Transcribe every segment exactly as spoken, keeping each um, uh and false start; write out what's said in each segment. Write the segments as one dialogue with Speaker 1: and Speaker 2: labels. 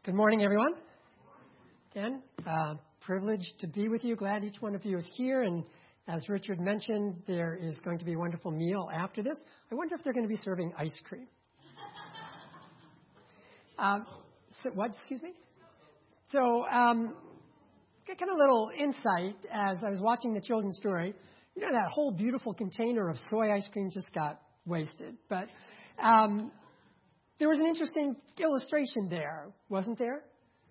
Speaker 1: Good morning, everyone. Again, uh, privileged to be with you. Glad each one of you is here. And as Richard mentioned, there is going to be a wonderful meal after this. I wonder if they're going to be serving ice cream. um, so what? Excuse me? So, um, got kind of a little insight as I was watching the children's story. You know, that whole beautiful container of soy ice cream just got wasted. But um, there was an interesting illustration there, wasn't there?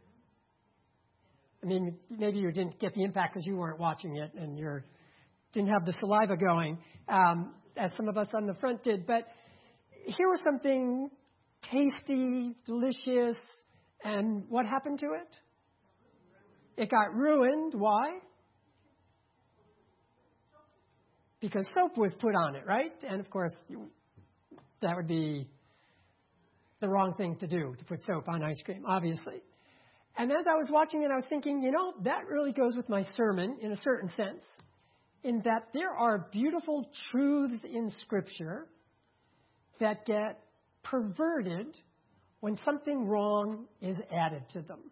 Speaker 1: I mean, maybe you didn't get the impact because you weren't watching it and you didn't have the saliva going, um, as some of us on the front did. But here was something tasty, delicious, and what happened to it? It got ruined. Why? Because soap was put on it, right? And, of course, that would be the wrong thing to do, to put soap on ice cream, obviously. And as I was watching it, I was thinking, you know, that really goes with my sermon in a certain sense, in that there are beautiful truths in Scripture that get perverted when something wrong is added to them.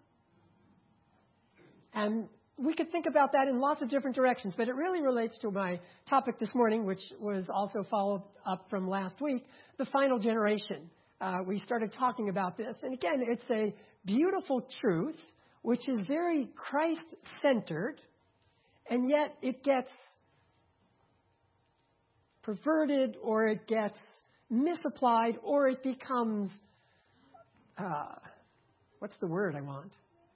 Speaker 1: And we could think about that in lots of different directions, but it really relates to my topic this morning, which was also followed up from last week, the final generation. Uh, we started talking about this. And again, it's a beautiful truth, which is very Christ-centered, and yet it gets perverted, or it gets misapplied, or it becomes, uh, what's the word I want?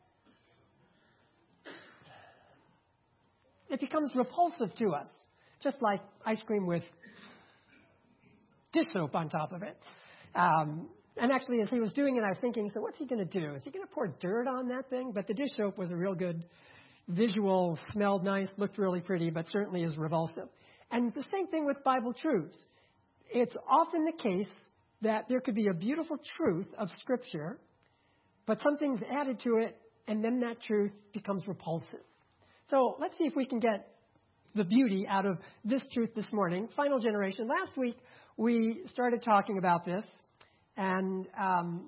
Speaker 1: It becomes repulsive to us, just like ice cream with dish soap on top of it. Um, and actually, as he was doing it, I was thinking, so what's he going to do? Is he going to pour dirt on that thing? But the dish soap was a real good visual, smelled nice, looked really pretty, but certainly is revulsive. And the same thing with Bible truths. It's often the case that there could be a beautiful truth of Scripture, but something's added to it, and then that truth becomes repulsive. So let's see if we can get the beauty out of this truth this morning. Final generation. Last week, we started talking about this. And um,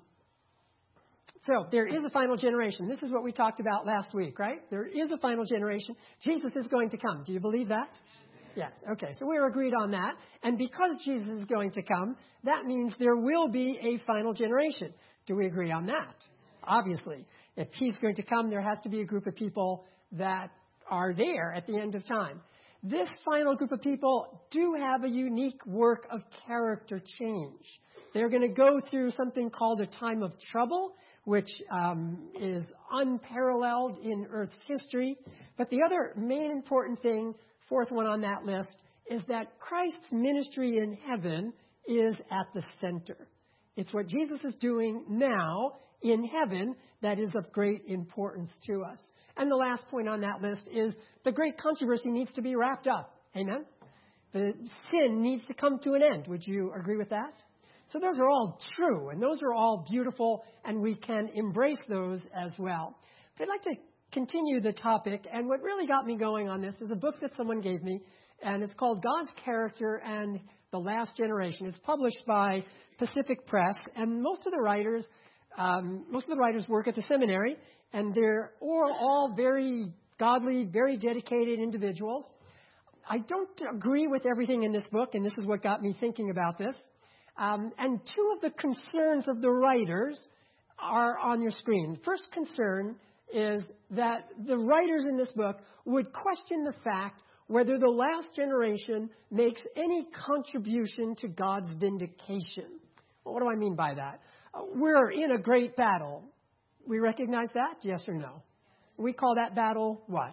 Speaker 1: so there is a final generation. This is what we talked about last week, right? There is a final generation. Jesus is going to come. Do you believe that? Yes. Okay. So we're agreed on that. And because Jesus is going to come, that means there will be a final generation. Do we agree on that? Obviously. If he's going to come, there has to be a group of people that are there at the end of time. This final group of people do have a unique work of character change. They're going to go through something called a time of trouble, which um, is unparalleled in Earth's history. But the other main important thing, fourth one on that list, is that Christ's ministry in heaven is at the center. It's what Jesus is doing now in heaven that is of great importance to us. And the last point on that list is the great controversy needs to be wrapped up. Amen? The sin needs to come to an end. Would you agree with that? So those are all true, and those are all beautiful, and we can embrace those as well. But I'd like to continue the topic, and what really got me going on this is a book that someone gave me, and it's called God's Character and the Last Generation. It's published by Pacific Press, and most of the writers Um, most of the writers work at the seminary, and they're all, all very godly, very dedicated individuals. I don't agree with everything in this book, and this is what got me thinking about this. Um, and two of the concerns of the writers are on your screen. The first concern is that the writers in this book would question the fact whether the last generation makes any contribution to God's vindication. Well, what do I mean by that? We're in a great battle. We recognize that? Yes or no? We call that battle what?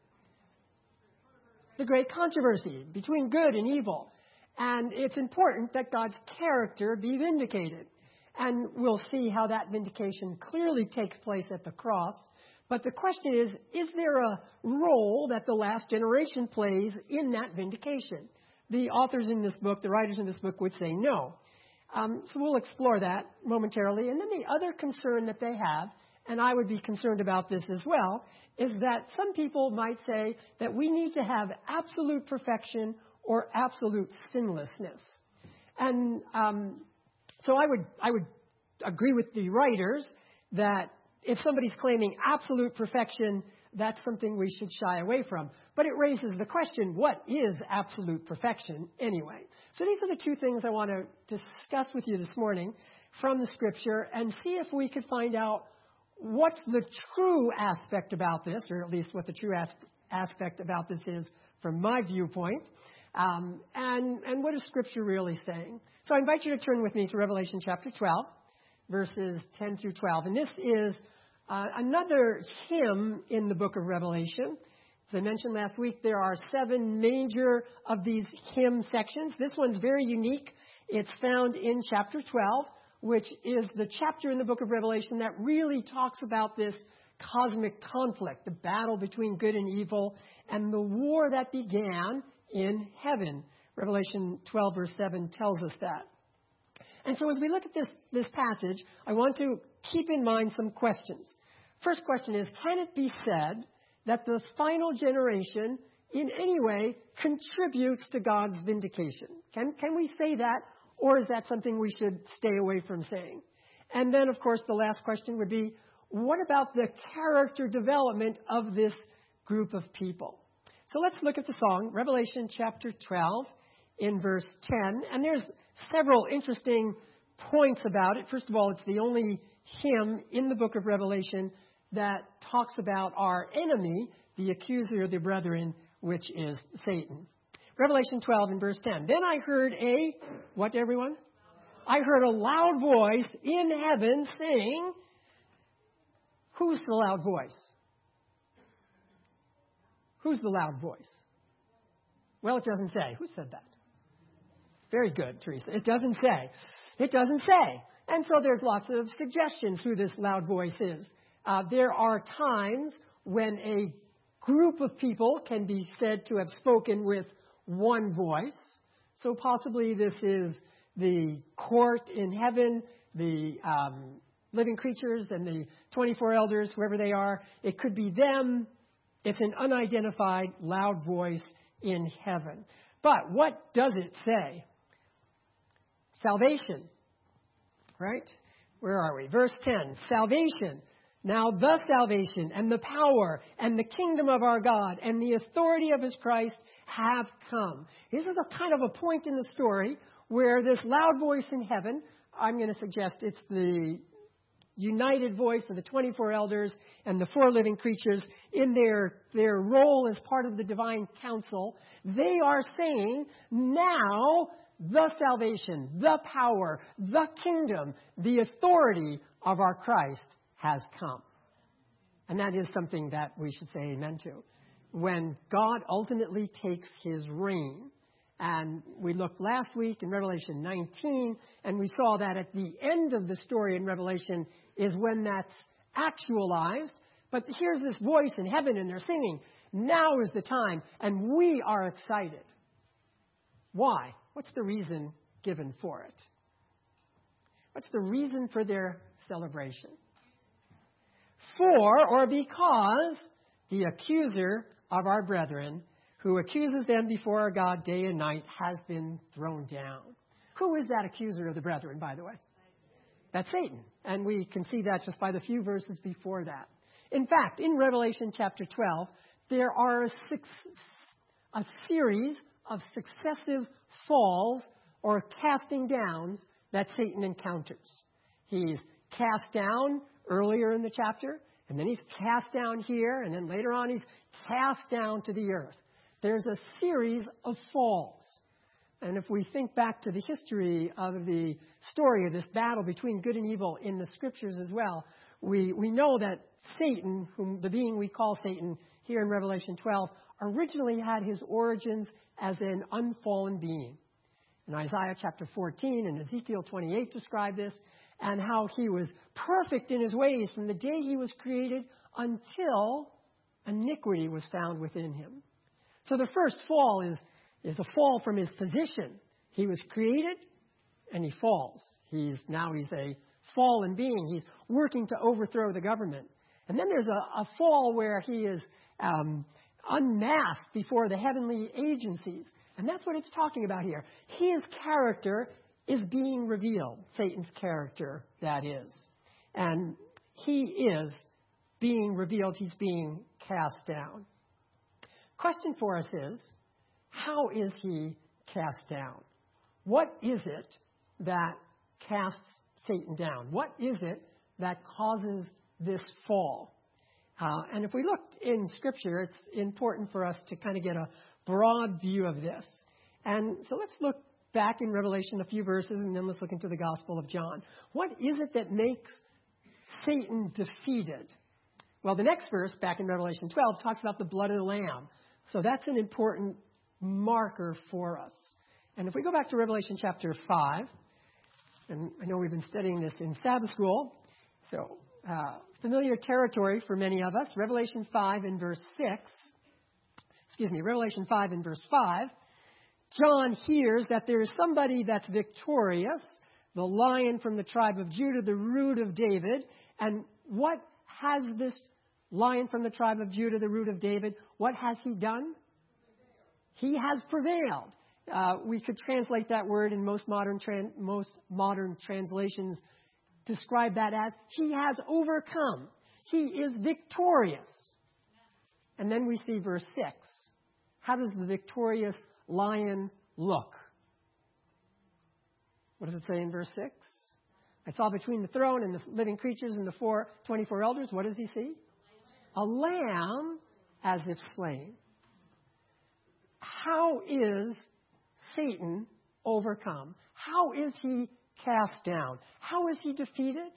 Speaker 1: The great controversy between good and evil. And it's important that God's character be vindicated. And we'll see how that vindication clearly takes place at the cross. But the question is, is there a role that the last generation plays in that vindication? The authors in this book, the writers in this book would say no. Um, so we'll explore that momentarily. And then the other concern that they have, and I would be concerned about this as well, is that some people might say that we need to have absolute perfection or absolute sinlessness. And um, so I would I would agree with the writers that if somebody's claiming absolute perfection, that's something we should shy away from. But it raises the question, what is absolute perfection anyway? So these are the two things I want to discuss with you this morning from the Scripture and see if we could find out what's the true aspect about this, or at least what the true as- aspect about this is from my viewpoint, um, and, and what is Scripture really saying. So I invite you to turn with me to Revelation chapter twelve, verses ten through twelve. And this is uh, another hymn in the book of Revelation. As I mentioned last week, there are seven major of these hymn sections. This one's very unique. It's found in chapter twelve, which is the chapter in the book of Revelation that really talks about this cosmic conflict, the battle between good and evil, and the war that began in heaven. Revelation twelve, verse seven tells us that. And so as we look at this, this passage, I want to keep in mind some questions. First question is, can it be said that the final generation in any way contributes to God's vindication? Can, can we say that, or is that something we should stay away from saying? And then, of course, the last question would be, what about the character development of this group of people? So let's look at the song, Revelation chapter twelve, in verse ten. And there's several interesting points about it. First of all, it's the only hymn in the book of Revelation that talks about our enemy, the accuser of the brethren, which is Satan. Revelation twelve in verse ten. Then I heard a, what everyone? I heard a loud voice in heaven saying, who's the loud voice? Who's the loud voice? Well, it doesn't say. Who said that? Very good, Teresa. It doesn't say. It doesn't say. And so there's lots of suggestions who this loud voice is. Uh, there are times when a group of people can be said to have spoken with one voice. So possibly this is the court in heaven, the um, living creatures and the twenty-four elders, whoever they are. It could be them. It's an unidentified loud voice in heaven. But what does it say? Salvation, right? Where are we? Verse ten, salvation. Now the salvation and the power and the kingdom of our God and the authority of his Christ have come. This is a kind of a point in the story where this loud voice in heaven, I'm going to suggest it's the united voice of the twenty-four elders and the four living creatures in their, their role as part of the divine council. They are saying, now the salvation, the power, the kingdom, the authority of our Christ has come. And that is something that we should say amen to. When God ultimately takes his reign, and we looked last week in Revelation nineteen, and we saw that at the end of the story in Revelation is when that's actualized. But here's this voice in heaven, and they're singing, now is the time, and we are excited. Why? What's the reason given for it? What's the reason for their celebration? For, or because, the accuser of our brethren, who accuses them before our God day and night, has been thrown down. Who is that accuser of the brethren, by the way? That's Satan. And we can see that just by the few verses before that. In fact, in Revelation chapter twelve, there are a, six, a series of successive falls or casting downs that Satan encounters. He's cast down earlier in the chapter, and then he's cast down here, and then later on he's cast down to the earth. There's a series of falls. And if we think back to the history of the story of this battle between good and evil in the scriptures as well, we, we know that Satan, whom the being we call Satan here in Revelation twelve, originally had his origins as an unfallen being. And Isaiah chapter fourteen and Ezekiel twenty-eight describe this, and how he was perfect in his ways from the day he was created until iniquity was found within him. So the first fall is, is a fall from his position. He was created, and he falls. He's now he's a fallen being. He's working to overthrow the government. And then there's a, a fall where he is um, unmasked before the heavenly agencies. And that's what it's talking about here. His character is being revealed. Satan's character, that is. And he is being revealed. He's being cast down. Question for us is, how is he cast down? What is it that casts Satan down? What is it that causes this fall? Uh, and if we looked in Scripture, it's important for us to kind of get a broad view of this. And so let's look back in Revelation a few verses, and then let's look into the Gospel of John. What is it that makes Satan defeated? Well, the next verse, back in Revelation twelve, talks about the blood of the Lamb. So that's an important marker for us. And if we go back to Revelation chapter five, and I know we've been studying this in Sabbath school, so uh, familiar territory for many of us. Revelation five and verse six, excuse me, Revelation five and verse five, John hears that there is somebody that's victorious, the Lion from the tribe of Judah, the root of David. And what has this Lion from the tribe of Judah, the root of David, what has he done? He has prevailed. Uh, we could translate that word in most modern tran- most modern translations, describe that as he has overcome. He is victorious. And then we see verse six. How does the victorious lion look? What does it say in verse six? I saw between the throne and the living creatures and the four, twenty-four elders, what does he see? A lamb as if slain. How is Satan overcome? How is he cast down? How is he defeated?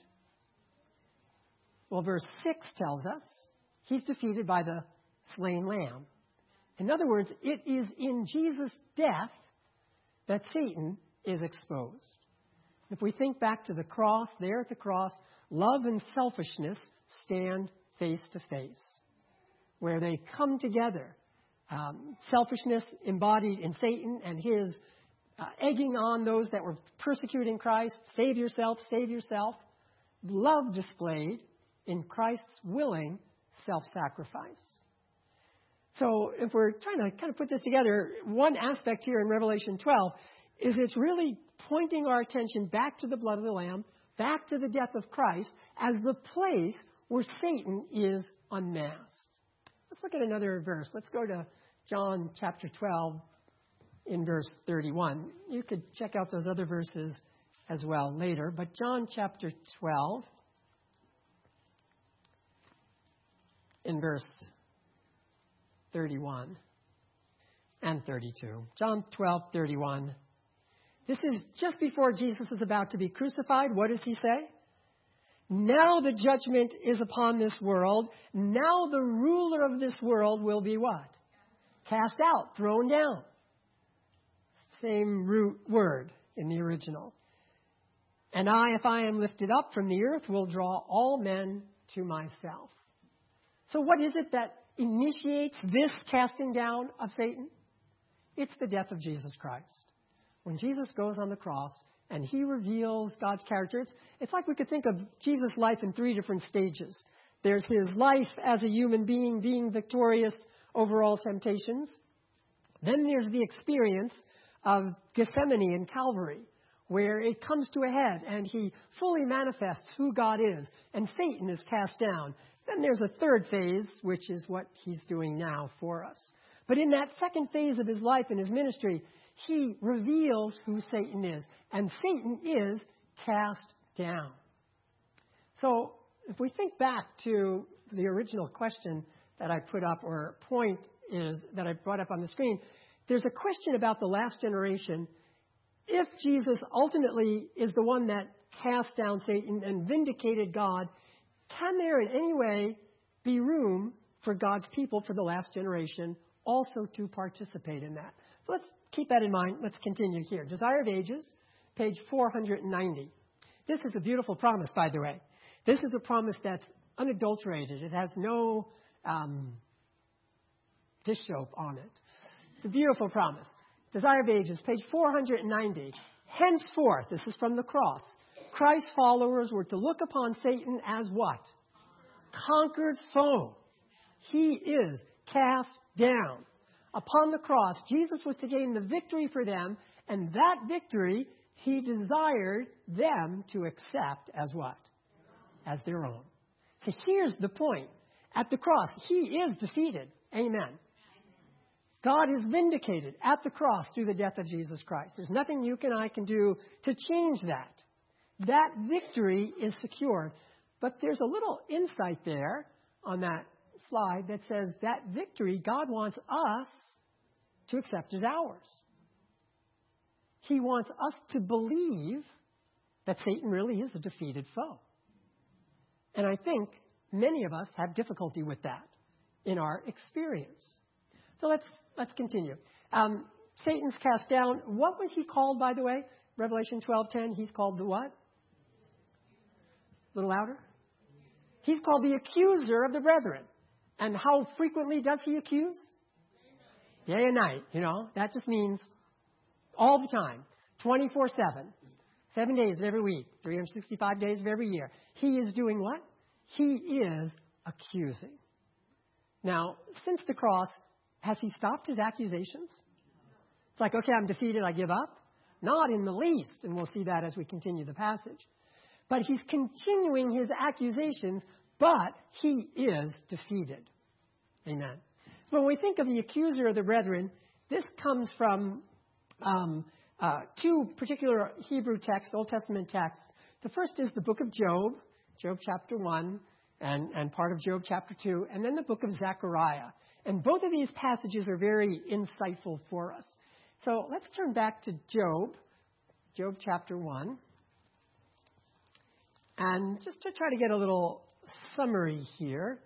Speaker 1: Well, verse six tells us he's defeated by the slain lamb. In other words, it is in Jesus' death that Satan is exposed. If we think back to the cross, there at the cross, love and selfishness stand face to face, where they come together. Um, selfishness embodied in Satan and his uh, egging on those that were persecuting Christ. Save yourself, save yourself. Love displayed in Christ's willing self-sacrifice. So if we're trying to kind of put this together, one aspect here in Revelation twelve is it's really pointing our attention back to the blood of the Lamb, back to the death of Christ as the place where Satan is unmasked. Let's look at another verse. Let's go to John chapter twelve in verse thirty-one. You could check out those other verses as well later. But John chapter twelve in verse thirty-one and thirty-two. John twelve, thirty-one. This is just before Jesus is about to be crucified. What does he say? Now the judgment is upon this world. Now the ruler of this world will be what? Cast out, thrown down. Same root word in the original. And I, if I am lifted up from the earth, will draw all men to myself. So what is it that initiates this casting down of Satan? It's the death of Jesus Christ. When Jesus goes on the cross and he reveals God's character, it's, it's like we could think of Jesus' life in three different stages. There's his life as a human being, being victorious over all temptations. Then there's the experience of Gethsemane and Calvary, where it comes to a head and he fully manifests who God is, and Satan is cast down. Then there's a third phase, which is what he's doing now for us. But in that second phase of his life and his ministry, he reveals who Satan is, and Satan is cast down. So if we think back to the original question that I put up, or point is that I brought up on the screen, there's a question about the last generation. If Jesus ultimately is the one that cast down Satan and vindicated God, can there in any way be room for God's people, for the last generation, also to participate in that? So let's keep that in mind. Let's continue here. Desire of Ages, page four hundred ninety. This is a beautiful promise, by the way. This is a promise that's unadulterated. It has no um, dish soap on it. It's a beautiful promise. Desire of Ages, page four hundred ninety. Henceforth, this is from the cross, Christ's followers were to look upon Satan as what? Conquered foe. He is cast down. Upon the cross, Jesus was to gain the victory for them, and that victory he desired them to accept as what? As their own. So here's the point. At the cross, he is defeated. Amen. God is vindicated at the cross through the death of Jesus Christ. There's nothing you and I can do to change that. That victory is secured. But there's a little insight there on that slide that says that victory, God wants us to accept as ours. He wants us to believe that Satan really is a defeated foe. And I think many of us have difficulty with that in our experience. So let's let's continue. Um, Satan's cast down. What was he called, by the way? Revelation twelve ten. He's called the what? A little louder. He's called the accuser of the brethren. And how frequently does he accuse? Day and night. You know, that just means all the time, twenty-four seven, seven days of every week, three hundred sixty-five days of every year. He is doing what? He is accusing. Now, since the cross, has he stopped his accusations? It's like, okay, I'm defeated, I give up. Not in the least, and we'll see that as we continue the passage. But he's continuing his accusations, but he is defeated. Amen. So when we think of the accuser of the brethren, this comes from um, uh, two particular Hebrew texts, Old Testament texts. The first is the book of Job, Job chapter one, and, and part of Job chapter two, and then the book of Zechariah. And both of these passages are very insightful for us. So let's turn back to Job, Job chapter one. And just to try to get a little summary here,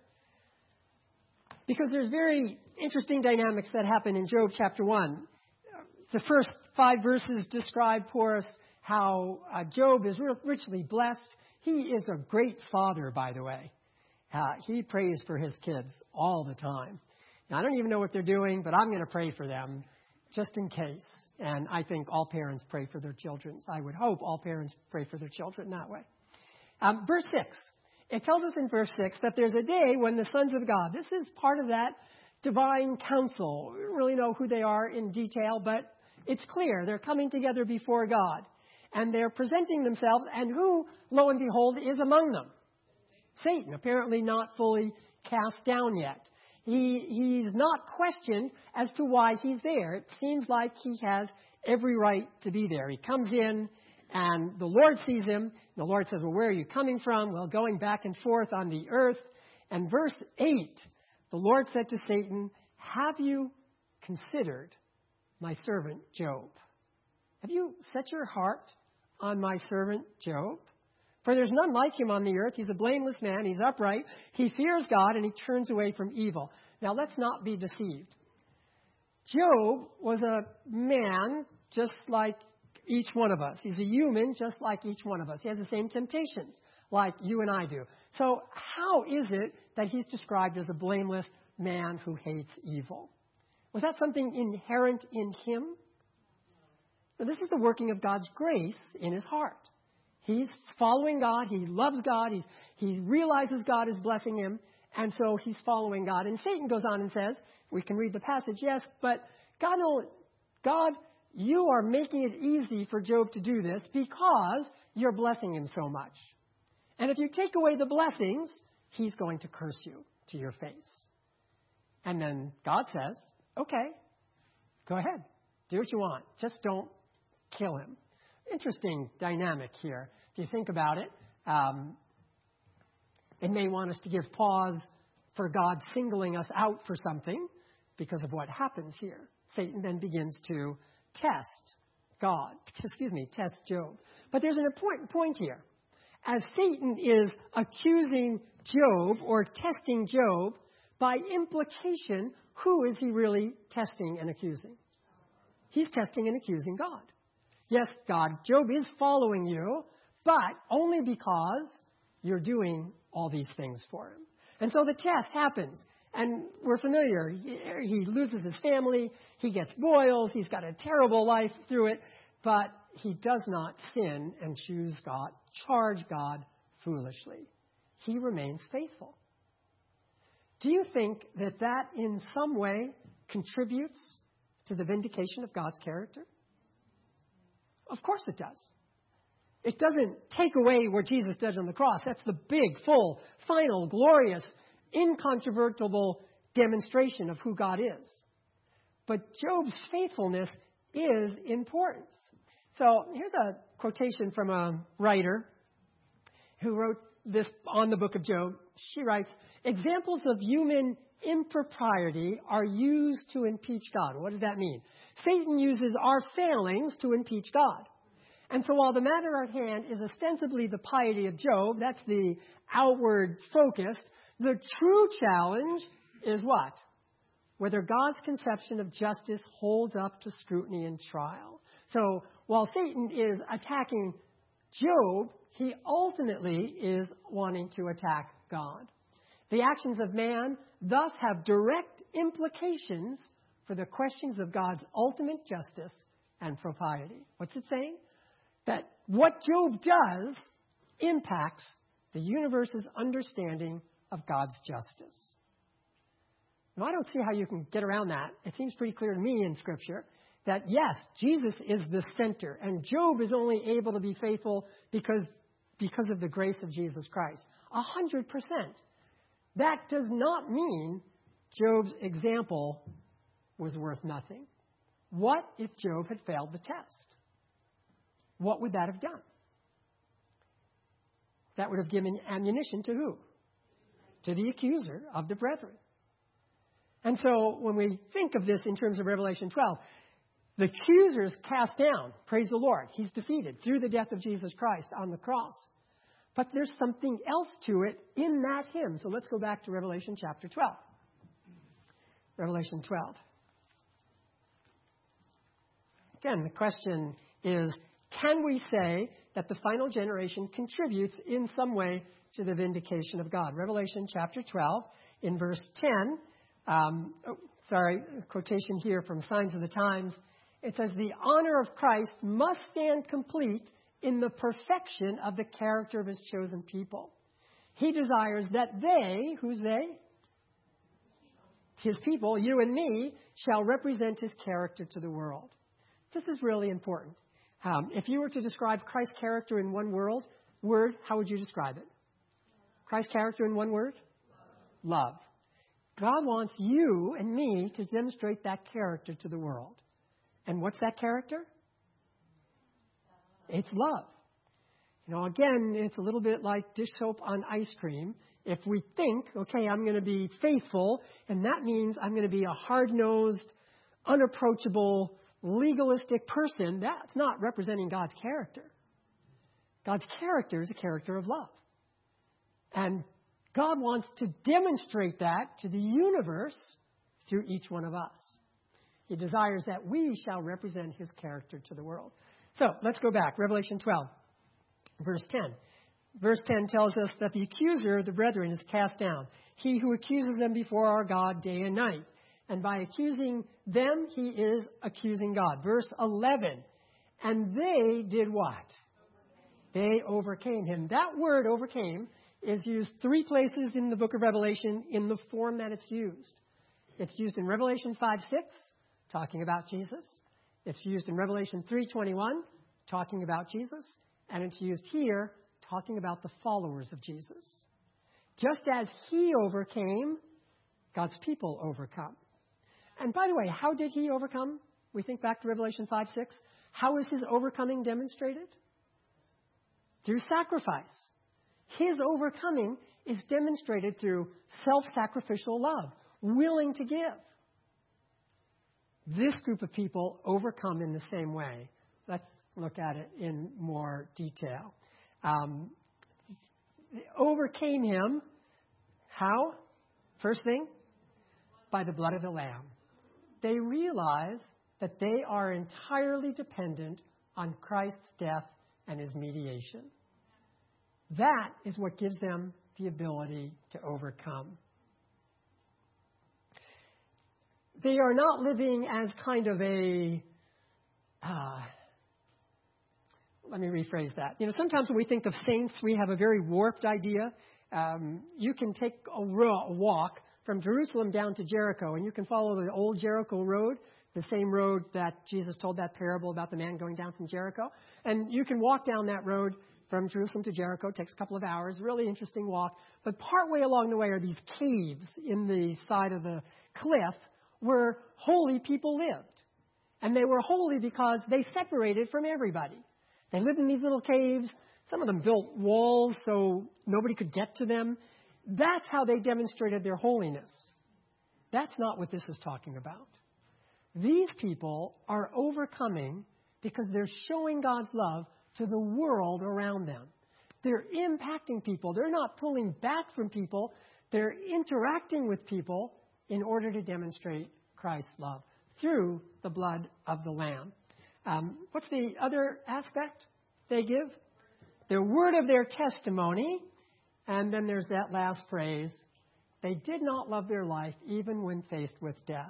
Speaker 1: because there's very interesting dynamics that happen in Job chapter one. The first five verses describe for us how uh, Job is richly blessed. He is a great father, by the way. Uh, he prays for his kids all the time. Now, I don't even know what they're doing, but I'm going to pray for them just in case. And I think all parents pray for their children. I would hope all parents pray for their children that way. Um, verse six. It tells us in verse six that there's a day when the sons of God, this is part of that divine council. We don't really know who they are in detail, but it's clear. They're coming together before God. And they're presenting themselves. And who, lo and behold, is among them? Satan, apparently not fully cast down yet. He, he's not questioned as to why he's there. It seems like he has every right to be there. He comes in, and the Lord sees him. The Lord says, well, where are you coming from? Well, going back and forth on the earth. And verse eight, the Lord said to Satan, have you considered my servant Job? Have you set your heart on my servant Job? For there's none like him on the earth. He's a blameless man. He's upright. He fears God, and he turns away from evil. Now, let's not be deceived. Job was a man just like each one of us. He's a human just like each one of us. He has the same temptations like you and I do. So how is it that he's described as a blameless man who hates evil? Was that something inherent in him? Now, this is the working of God's grace in his heart. He's following God. He loves God. He's, he realizes God is blessing him. And so he's following God. And Satan goes on and says, we can read the passage, yes, but God, God, you are making it easy for Job to do this because you're blessing him so much. And if you take away the blessings, he's going to curse you to your face. And then God says, okay, go ahead. Do what you want. Just don't kill him. Interesting dynamic here. If you think about it, um, it may want us to give pause for God singling us out for something because of what happens here. Satan then begins to test God, excuse me, test Job. But there's an important point here. As Satan is accusing Job or testing Job, by implication, who is he really testing and accusing? He's testing and accusing God. Yes, God, Job is following you, but only because you're doing all these things for him. And so the test happens, and we're familiar. He, he loses his family, he gets boils, he's got a terrible life through it, but he does not sin and choose God, charge God foolishly. He remains faithful. Do you think that that in some way contributes to the vindication of God's character? Of course it does. It doesn't take away what Jesus did on the cross. That's the big, full, final, glorious, incontrovertible demonstration of who God is. But Job's faithfulness is important. So here's a quotation from a writer who wrote this on the book of Job. She writes, "Examples of human impropriety are used to impeach God." What does that mean? Satan uses our failings to impeach God. And so while the matter at hand is ostensibly the piety of Job, that's the outward focus, the true challenge is what? Whether God's conception of justice holds up to scrutiny and trial. So while Satan is attacking Job, he ultimately is wanting to attack God. The actions of man thus have direct implications for the questions of God's ultimate justice and propriety. What's it saying? That what Job does impacts the universe's understanding of God's justice. Now, I don't see how you can get around that. It seems pretty clear to me in Scripture that, yes, Jesus is the center, and Job is only able to be faithful because, because of the grace of Jesus Christ. A hundred percent. That does not mean Job's example was worth nothing. What if Job had failed the test? What would that have done? That would have given ammunition to who? To the accuser of the brethren. And so when we think of this in terms of Revelation twelve, the accuser is cast down. Praise the Lord. He's defeated through the death of Jesus Christ on the cross. But there's something else to it in that hymn. So let's go back to Revelation chapter twelve. Revelation twelve. Again, the question is, can we say that the final generation contributes in some way to the vindication of God? Revelation chapter twelve, in verse ten, um, oh, sorry, quotation here from Signs of the Times. It says, "The honor of Christ must stand complete in the perfection of the character of his chosen people. He desires that they," who's they? His people, you and me, shall represent his character to the world. This is really important. Um, if you were to describe Christ's character in one word, word, how would you describe it? Christ's character in one word? Love. God wants you and me to demonstrate that character to the world. And what's that character? It's love. You know, again, it's a little bit like dish soap on ice cream. If we think, okay, I'm going to be faithful, and that means I'm going to be a hard-nosed, unapproachable, legalistic person, that's not representing God's character. God's character is a character of love. And God wants to demonstrate that to the universe through each one of us. He desires that we shall represent his character to the world. So let's go back. Revelation twelve, verse ten. Verse ten tells us that the accuser of the brethren is cast down. He who accuses them before our God day and night. And by accusing them, he is accusing God. Verse eleven. And they did what? They overcame him. That word overcame is used three places in the book of Revelation in the form that it's used. It's used in Revelation five six, talking about Jesus. It's used in Revelation three twenty-one, talking about Jesus. And it's used here, talking about the followers of Jesus. Just as he overcame, God's people overcome. And by the way, how did he overcome? We think back to Revelation five six. How is his overcoming demonstrated? Through sacrifice. His overcoming is demonstrated through self-sacrificial love, willing to give. This group of people overcome in the same way. Let's look at it in more detail. Um, they overcame him. How? First thing, by the blood of the Lamb. They realize that they are entirely dependent on Christ's death and his mediation. That is what gives them the ability to overcome. They are not living as kind of a, uh, let me rephrase that. You know, sometimes when we think of saints, we have a very warped idea. Um, you can take a walk from Jerusalem down to Jericho, and you can follow the old Jericho road the same road that Jesus told that parable about the man going down from Jericho. And you can walk down that road from Jerusalem to Jericho. It takes a couple of hours. Really interesting walk. But partway along the way are these caves in the side of the cliff where holy people lived. And they were holy because they separated from everybody. They lived in these little caves. Some of them built walls so nobody could get to them. That's how they demonstrated their holiness. That's not what this is talking about. These people are overcoming because they're showing God's love to the world around them. They're impacting people. They're not pulling back from people. They're interacting with people in order to demonstrate Christ's love through the blood of the Lamb. Um, what's the other aspect they give? The word of their testimony. And then there's that last phrase. They did not love their life even when faced with death.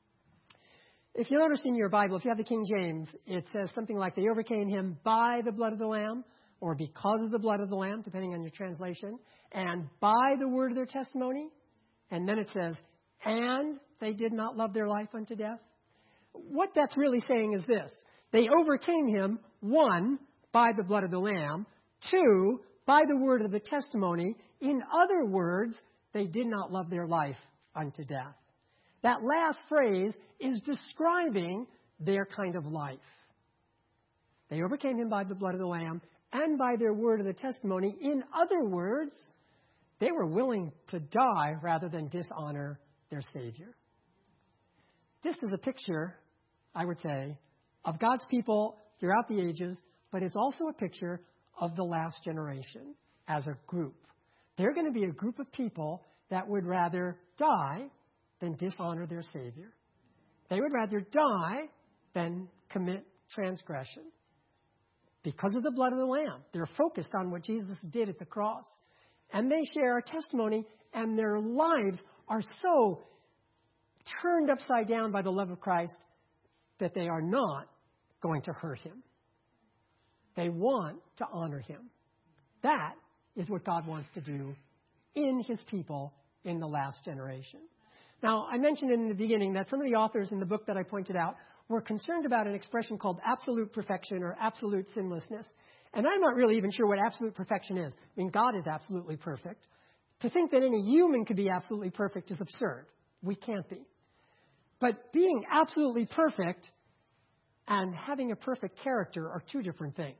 Speaker 1: If you notice in your Bible, if you have the King James, it says something like they overcame him by the blood of the Lamb or because of the blood of the Lamb, depending on your translation, and by the word of their testimony. And then it says, and they did not love their life unto death. What that's really saying is this. They overcame him, one, by the blood of the Lamb, two, by the word of the testimony. In other words, they did not love their life unto death. That last phrase is describing their kind of life. They overcame him by the blood of the Lamb and by their word of the testimony. In other words, they were willing to die rather than dishonor their Savior. This is a picture, I would say, of God's people throughout the ages, but it's also a picture of the last generation as a group. They're going to be a group of people that would rather die than dishonor their Savior. They would rather die than commit transgression. Because of the blood of the Lamb, they're focused on what Jesus did at the cross. And they share a testimony, and their lives are so turned upside down by the love of Christ that they are not going to hurt him. They want to honor him. That is what God wants to do in his people in the last generation. Now, I mentioned in the beginning that some of the authors in the book that I pointed out were concerned about an expression called absolute perfection or absolute sinlessness. And I'm not really even sure what absolute perfection is. I mean, God is absolutely perfect. To think that any human could be absolutely perfect is absurd. We can't be. But being absolutely perfect and having a perfect character are two different things.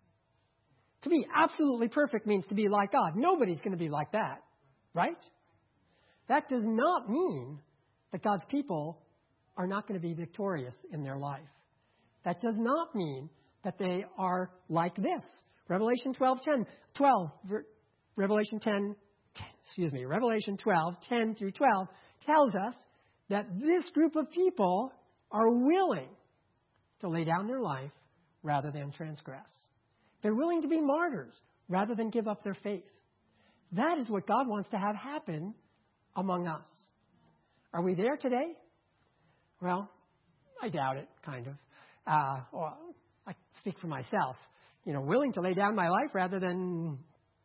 Speaker 1: To be absolutely perfect means to be like God. Nobody's going to be like that, right? That does not mean that God's people are not going to be victorious in their life. That does not mean that they are like this. Revelation twelve ten, twelve, Revelation ten, excuse me, Revelation twelve, ten through twelve tells us that this group of people are willing to lay down their life rather than transgress. They're willing to be martyrs rather than give up their faith. That is what God wants to have happen among us. Are we there today? Well, I doubt it, kind of. Uh, well, I speak for myself. You know, willing to lay down my life rather than,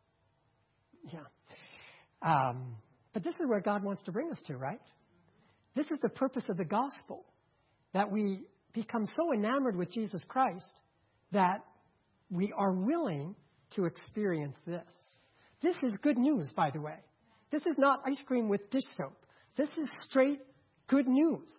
Speaker 1: yeah. Um, but this is where God wants to bring us to, right? This is the purpose of the gospel, that we become so enamored with Jesus Christ that we are willing to experience this. This is good news, by the way. This is not ice cream with dish soap. This is straight good news.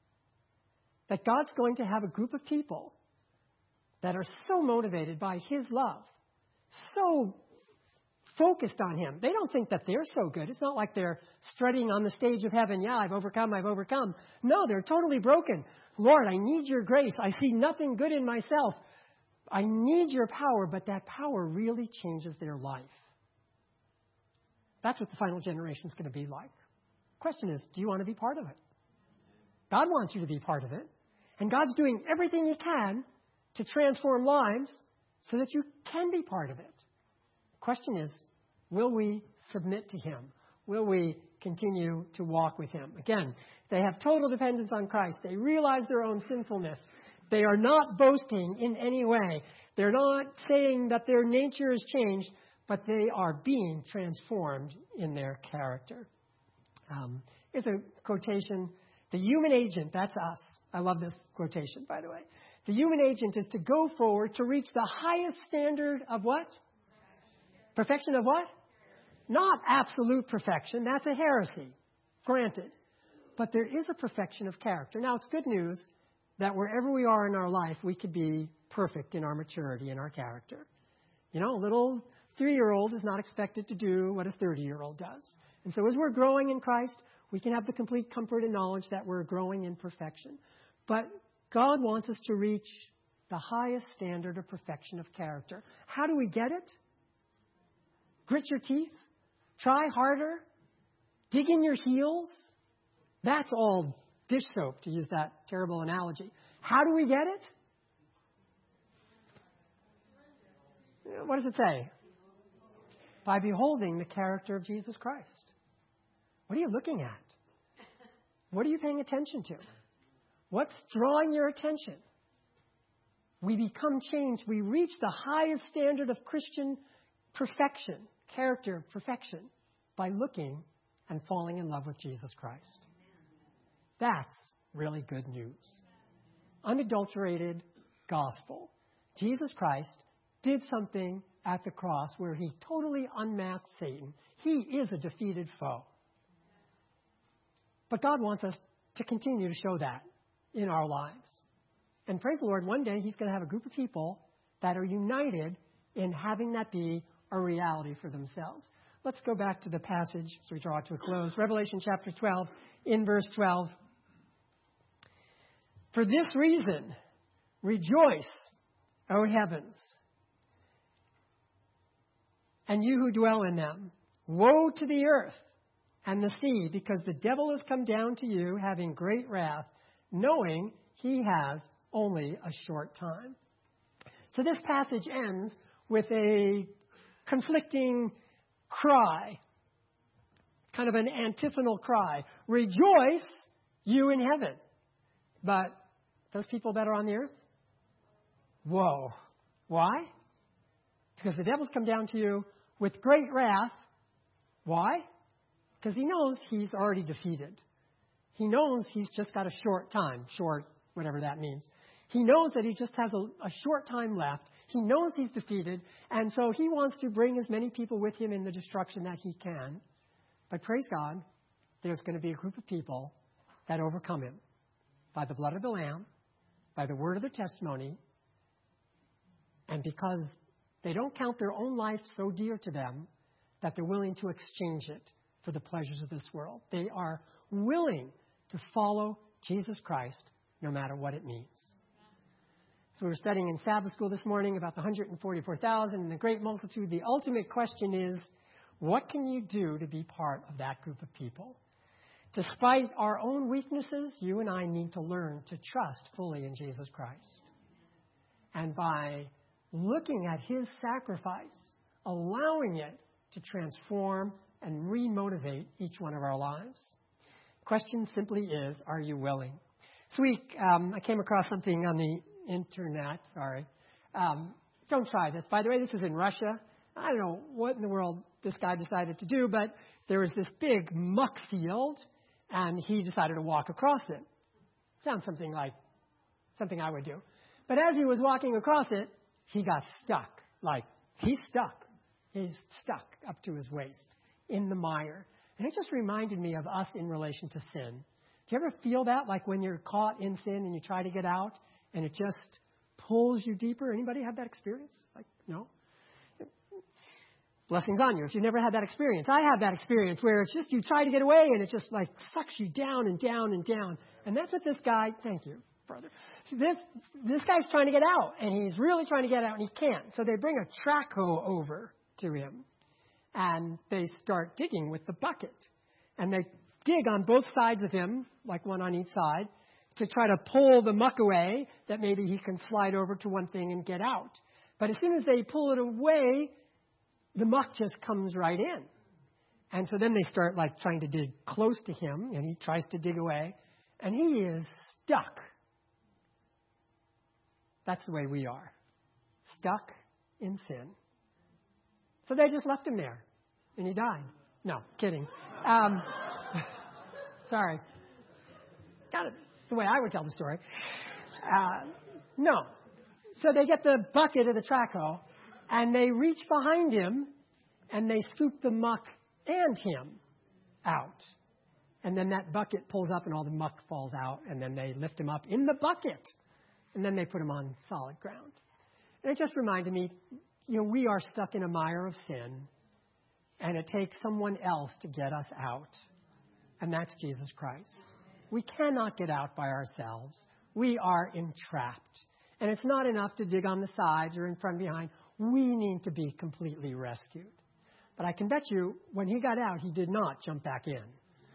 Speaker 1: That God's going to have a group of people that are so motivated by his love, so focused on him. They don't think that they're so good. It's not like they're strutting on the stage of heaven. Yeah, I've overcome, I've overcome. No, they're totally broken. Lord, I need your grace. I see nothing good in myself. I need your power, but that power really changes their life. That's what the final generation is going to be like. Question is, do you want to be part of it? God wants you to be part of it. And God's doing everything he can to transform lives so that you can be part of it. Question is, will we submit to him? Will we continue to walk with him? Again, they have total dependence on Christ. They realize their own sinfulness. They are not boasting in any way. They're not saying that their nature has changed, but they are being transformed in their character. Um, here's a quotation The human agent, that's us. I love this quotation, by the way. The human agent is to go forward to reach the highest standard of what? Perfection of what? Not absolute perfection. That's a heresy. Granted. But there is a perfection of character. Now, it's good news that wherever we are in our life, we could be perfect in our maturity and our character. You know, a little three-year-old is not expected to do what a thirty-year-old does. And so as we're growing in Christ, we can have the complete comfort and knowledge that we're growing in perfection. But God wants us to reach the highest standard of perfection of character. How do we get it? Grit your teeth? Try harder? Dig in your heels? That's all dish soap, to use that terrible analogy. How do we get it? What does it say? By beholding the character of Jesus Christ. What are you looking at? What are you paying attention to? What's drawing your attention? We become changed. We reach the highest standard of Christian perfection, character perfection, by looking and falling in love with Jesus Christ. That's really good news. Unadulterated gospel. Jesus Christ did something at the cross where he totally unmasked Satan. He is a defeated foe. But God wants us to continue to show that in our lives. And praise the Lord, one day he's going to have a group of people that are united in having that be a reality for themselves. Let's go back to the passage as we draw it to a close. Revelation chapter twelve, in verse twelve. For this reason, rejoice, O heavens, and you who dwell in them. Woe to the earth and the sea, because the devil has come down to you, having great wrath, knowing he has only a short time. So this passage ends with a conflicting cry, kind of an antiphonal cry. Rejoice, you in heaven. But those people that are on the earth? Whoa. Why? Because the devil's come down to you with great wrath. Why? Because he knows he's already defeated. He knows he's just got a short time, short, whatever that means. He knows that he just has a, a short time left. He knows he's defeated, and so he wants to bring as many people with him in the destruction that he can. But praise God, there's going to be a group of people that overcome him by the blood of the Lamb, by the word of the testimony, and because they don't count their own life so dear to them that they're willing to exchange it for the pleasures of this world. They are willing to follow Jesus Christ no matter what it means. So we were studying in Sabbath school this morning about the one hundred forty-four thousand and the great multitude. The ultimate question is, what can you do to be part of that group of people? Despite our own weaknesses, you and I need to learn to trust fully in Jesus Christ. And by looking at his sacrifice, allowing it to transform and remotivate each one of our lives. Question simply is, are you willing? This week, um, I came across something on the internet, sorry. Um, don't try this. By the way, this was in Russia. I don't know what in the world this guy decided to do, but there was this big muck field, and he decided to walk across it. Sounds something like something I would do. But as he was walking across it, he got stuck. Like, he's stuck. He's stuck up to his waist in the mire. And it just reminded me of us in relation to sin. Do you ever feel that? Like when you're caught in sin and you try to get out and it just pulls you deeper? Anybody have that experience? Like, no? Blessings on you if you've never had that experience. I have that experience where it's just you try to get away and it just like sucks you down and down and down. And that's what this guy, thank you, brother. This this guy's trying to get out, and he's really trying to get out, and he can't. So they bring a track hoe over to him, and they start digging with the bucket. And they dig on both sides of him, like one on each side, to try to pull the muck away that maybe he can slide over to one thing and get out. But as soon as they pull it away, the muck just comes right in. And so then they start like trying to dig close to him, and he tries to dig away, and he is stuck. That's the way we are. Stuck in sin. So they just left him there, and he died. No, kidding. Um, sorry. Got it. That's the way I would tell the story. Uh, no. So they get the bucket of the track hoe, and they reach behind him, and they scoop the muck and him out. And then that bucket pulls up, and all the muck falls out, and then they lift him up in the bucket, and then they put him on solid ground. And it just reminded me, you know, we are stuck in a mire of sin, and it takes someone else to get us out, and that's Jesus Christ. We cannot get out by ourselves. We are entrapped. And it's not enough to dig on the sides or in front and behind. We need to be completely rescued. But I can bet you, when he got out, he did not jump back in.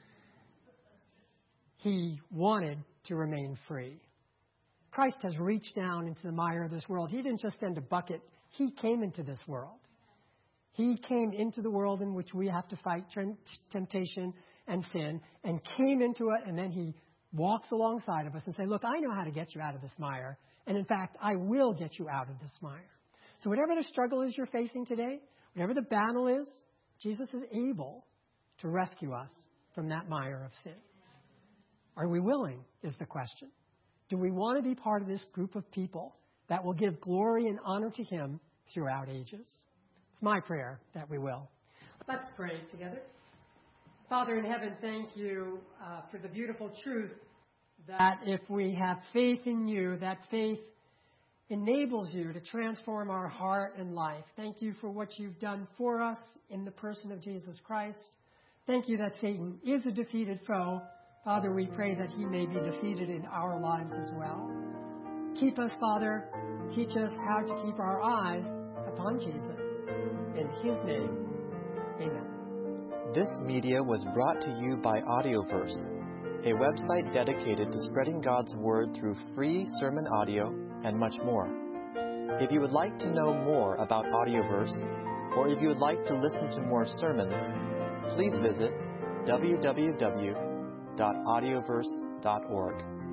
Speaker 1: He wanted to remain free. Christ has reached down into the mire of this world. He didn't just send a bucket. He came into this world. He came into the world in which we have to fight temptation and sin, and came into it, and then he walks alongside of us and says, look, I know how to get you out of this mire. And in fact, I will get you out of this mire. So whatever the struggle is you're facing today, whatever the battle is, Jesus is able to rescue us from that mire of sin. Are we willing, is the question. Do we want to be part of this group of people that will give glory and honor to him throughout ages? It's my prayer that we will. Let's pray together. Father in heaven, thank you uh, for the beautiful truth that if we have faith in you, that faith enables you to transform our heart and life. Thank you for what you've done for us in the person of Jesus Christ. Thank you that Satan is a defeated foe. Father, we pray that he may be defeated in our lives as well. Keep us, Father. Teach us how to keep our eyes upon Jesus. In his name, amen.
Speaker 2: This media was brought to you by Audioverse, a website dedicated to spreading God's Word through free sermon audio and much more. If you would like to know more about Audioverse, or if you would like to listen to more sermons, please visit w w w dot audioverse dot org.